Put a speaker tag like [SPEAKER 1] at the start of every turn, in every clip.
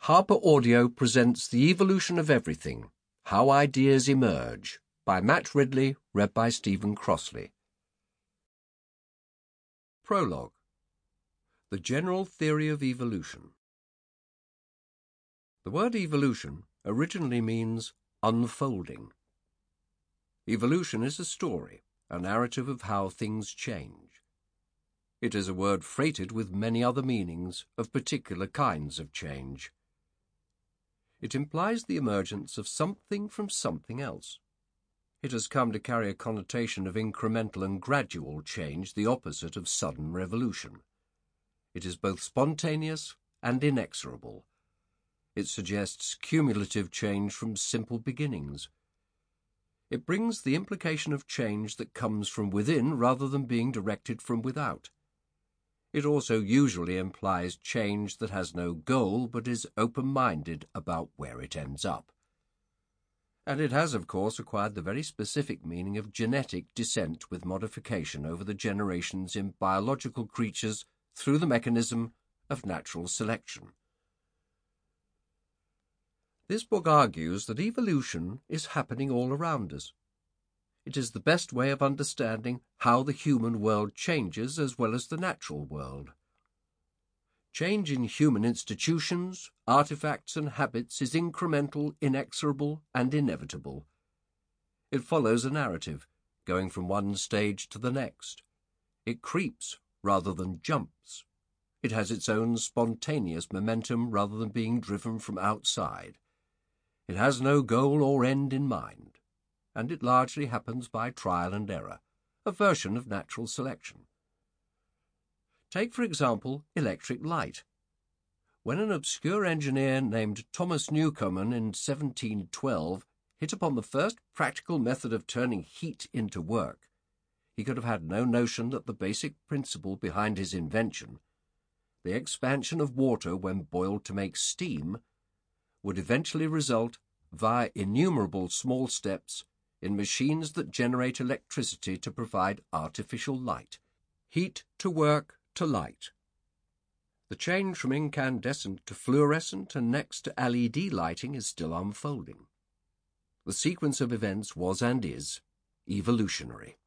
[SPEAKER 1] Harper Audio presents The Evolution of Everything, How Ideas Emerge, by Matt Ridley, read by Stephen Crossley. Prologue. The General Theory of Evolution. The word evolution originally means unfolding. Evolution is a story, a narrative of how things change. It is a word freighted with many other meanings of particular kinds of change. It implies the emergence of something from something else. It has come to carry a connotation of incremental and gradual change, the opposite of sudden revolution. It is both spontaneous and inexorable. It suggests cumulative change from simple beginnings. It brings the implication of change that comes from within rather than being directed from without. It also usually implies change that has no goal but is open-minded about where it ends up. And it has, of course, acquired the very specific meaning of genetic descent with modification over the generations in biological creatures through the mechanism of natural selection. This book argues that evolution is happening all around us. It is the best way of understanding how the human world changes as well as the natural world. Change in human institutions, artifacts, and habits is incremental, inexorable, and inevitable. It follows a narrative, going from one stage to the next. It creeps rather than jumps. It has its own spontaneous momentum rather than being driven from outside. It has no goal or end in mind, and it largely happens by trial and error, a version of natural selection. Take, for example, electric light. When an obscure engineer named Thomas Newcomen in 1712 hit upon the first practical method of turning heat into work, he could have had no notion that the basic principle behind his invention, the expansion of water when boiled to make steam, would eventually result, via innumerable small steps, in machines that generate electricity to provide artificial light. Heat to work to light. The change from incandescent to fluorescent and next to LED lighting is still unfolding. The sequence of events was and is evolutionary.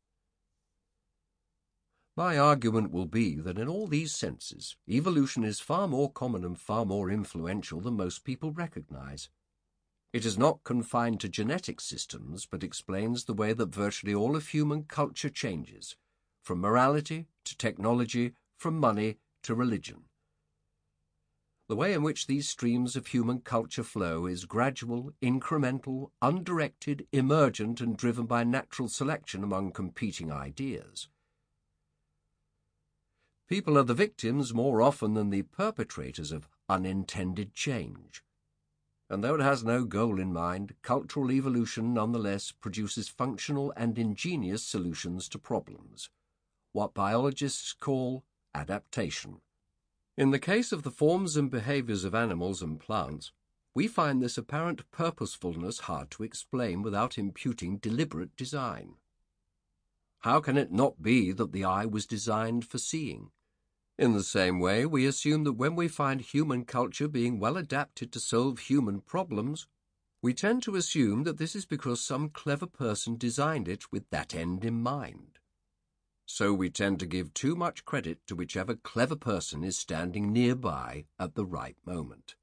[SPEAKER 1] My argument will be that in all these senses, evolution is far more common and far more influential than most people recognize. It is not confined to genetic systems, but explains the way that virtually all of human culture changes, from morality to technology, from money to religion. The way in which these streams of human culture flow is gradual, incremental, undirected, emergent, and driven by natural selection among competing ideas. People are the victims more often than the perpetrators of unintended change. And though it has no goal in mind, cultural evolution nonetheless produces functional and ingenious solutions to problems, what biologists call adaptation. In the case of the forms and behaviors of animals and plants, we find this apparent purposefulness hard to explain without imputing deliberate design. How can it not be that the eye was designed for seeing? In the same way, we assume that when we find human culture being well adapted to solve human problems, we tend to assume that this is because some clever person designed it with that end in mind. So we tend to give too much credit to whichever clever person is standing nearby at the right moment.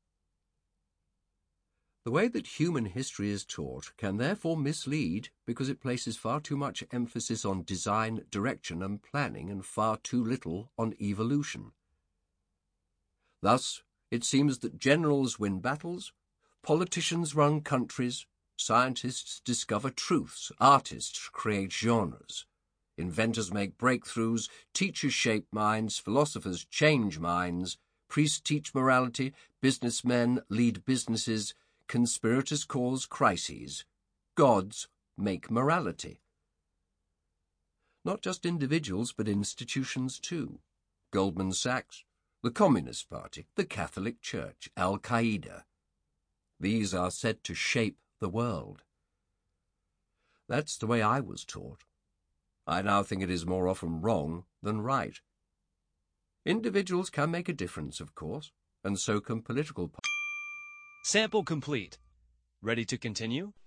[SPEAKER 1] The way that human history is taught can therefore mislead because it places far too much emphasis on design, direction, and planning and far too little on evolution. Thus, it seems that generals win battles, politicians run countries, scientists discover truths, artists create genres, inventors make breakthroughs, teachers shape minds, philosophers change minds, priests teach morality, businessmen lead businesses, conspirators cause crises, gods make morality. Not just individuals, but institutions too. Goldman Sachs, the Communist Party, the Catholic Church, Al-Qaeda. These are said to shape the world. That's the way I was taught. I now think it is more often wrong than right. Individuals can make a difference, of course, and so can political parties.
[SPEAKER 2] Sample complete. Ready to continue?